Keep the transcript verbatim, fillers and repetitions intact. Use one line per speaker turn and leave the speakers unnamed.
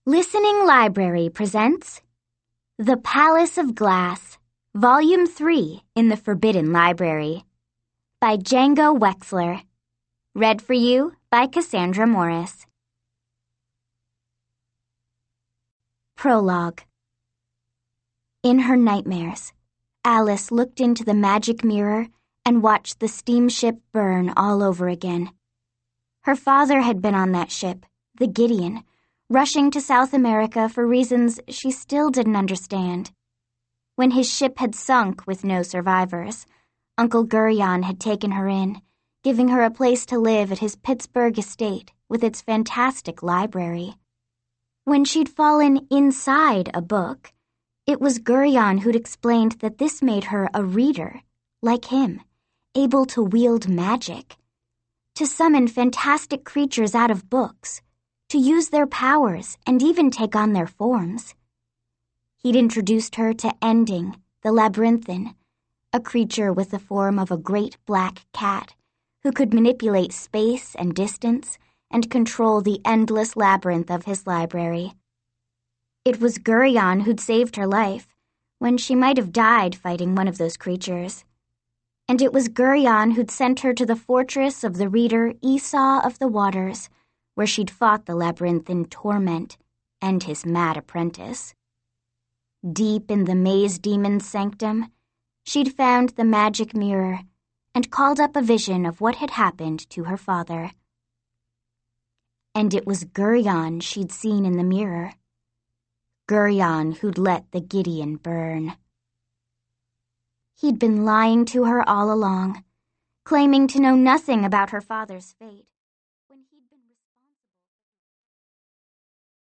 Listening Library presents The Palace of Glass, Volume three in the Forbidden Library by Django Wexler. Read for you by Cassandra Morris. Prologue. In her nightmares, Alice looked into the magic mirror and watched the steamship burn all over again. Her father had been on that ship, the Gideon, rushing to South America for reasons she still didn't understand. When his ship had sunk with no survivors, Uncle Gurion had taken her in, giving her a place to live at his Pittsburgh estate with its fantastic library. When she'd fallen inside a book, it was Gurion who'd explained that this made her a reader, like him, able to wield magic, to summon fantastic creatures out of books, to use their powers and even take on their forms. He'd introduced her to Ending, the Labyrinthine, a creature with the form of a great black cat who could manipulate space and distance and control the endless labyrinth of his library. It was Gurion who'd saved her life when she might have died fighting one of those creatures. And it was Gurion who'd sent her to the fortress of the reader Esau of the Waters, where she'd fought the labyrinthine Torment and his mad apprentice. Deep in the maze demon's sanctum, she'd found the magic mirror and called up a vision of what had happened to her father. And it was Gurion she'd seen in the mirror. Gurion who'd let the Gideon burn. He'd been lying to her all along, claiming to know nothing about her father's fate.